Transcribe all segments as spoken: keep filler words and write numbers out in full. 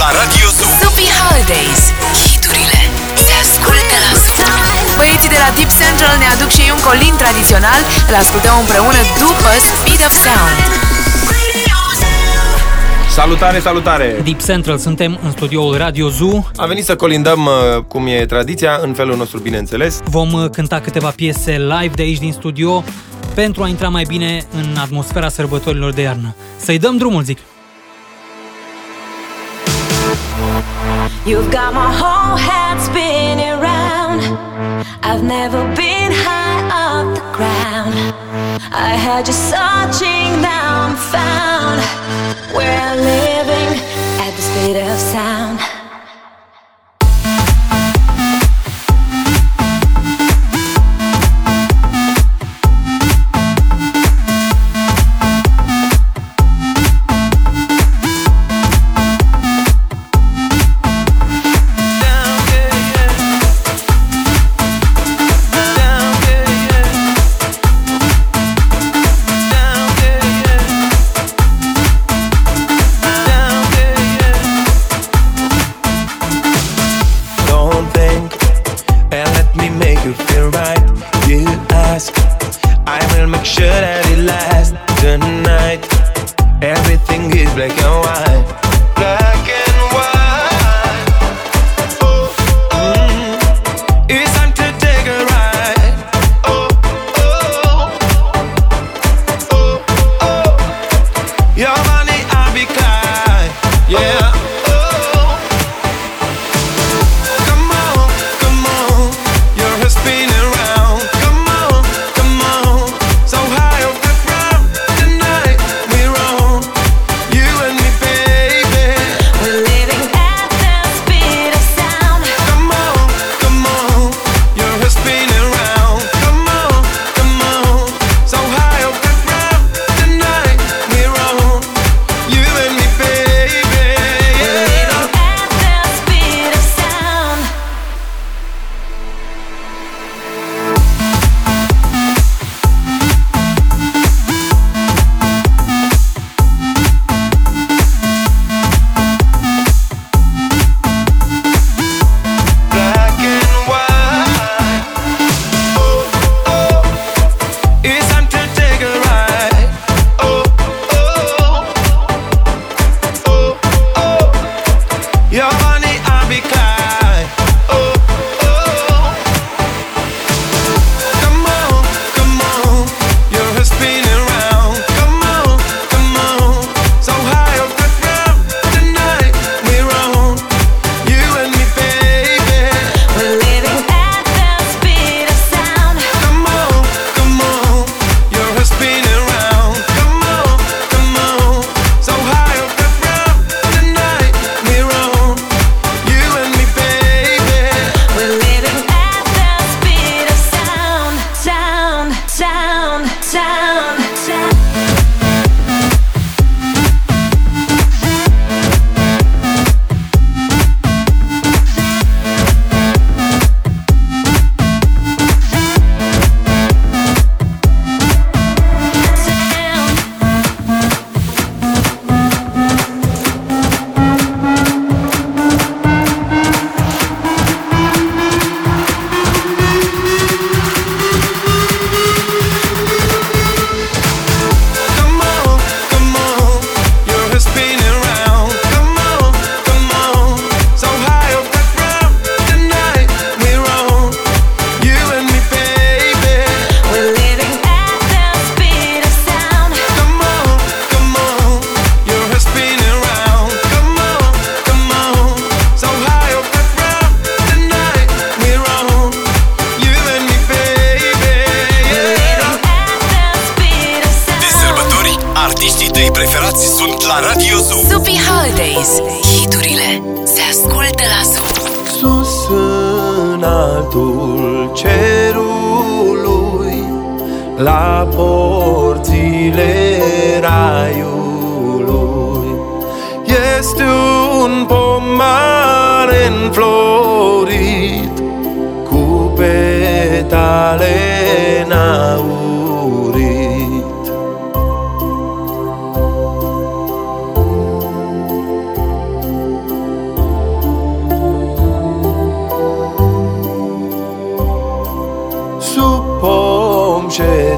la Radio Zoo. Soupy Holidays. Hiturile se ascultă la Zoo. Băieții de la Deep Central ne aduc și ei un colin tradițional. Îl ascultăm împreună după Speed of Sound. Salutare, salutare! Deep Central, suntem în studioul Radio Zoo. Am venit să colindăm, cum e tradiția, în felul nostru, bineînțeles. Vom cânta câteva piese live de aici din studio pentru a intra mai bine în atmosfera sărbătorilor de iarnă. Să-i dăm drumul, zic! You've got my whole head spinning round. I've never been high off the ground. I had you searching, now I'm found. We're living at the speed of sound.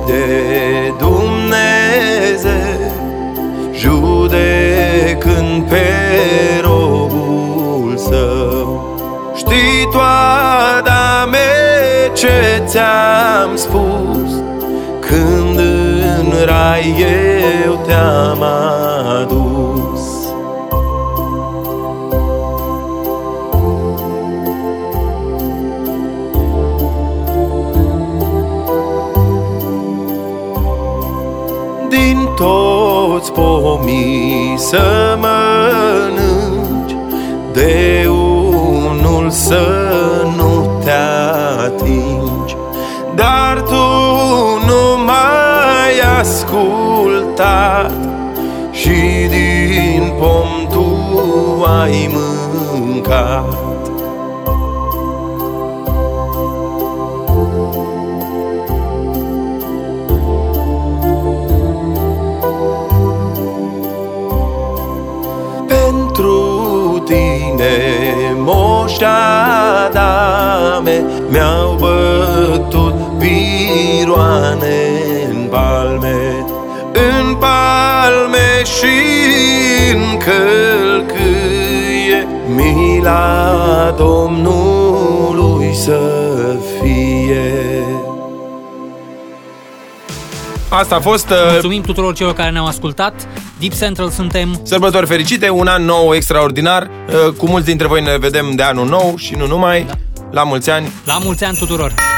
de Dumnezeu, judecând pe robul său. Știi toada mea ce ți-am spus, când în rai eu te-am adus. Din toți pomii să mănânci, de unul să nu te atingi. Dar tu nu m-ai ascultat și din pom tu ai mâncat. Pentru tine moși Adame mi-au bătut biroane în palme, în palme și în călcâie. Mila Domnului să fie. Asta a fost... Uh... Mulțumim tuturor celor care ne-au ascultat. Deep Central suntem. Sărbători fericite, un an nou extraordinar. Uh, cu mulți dintre voi ne vedem de anul nou și nu numai. Da. La mulți ani. La mulți ani tuturor.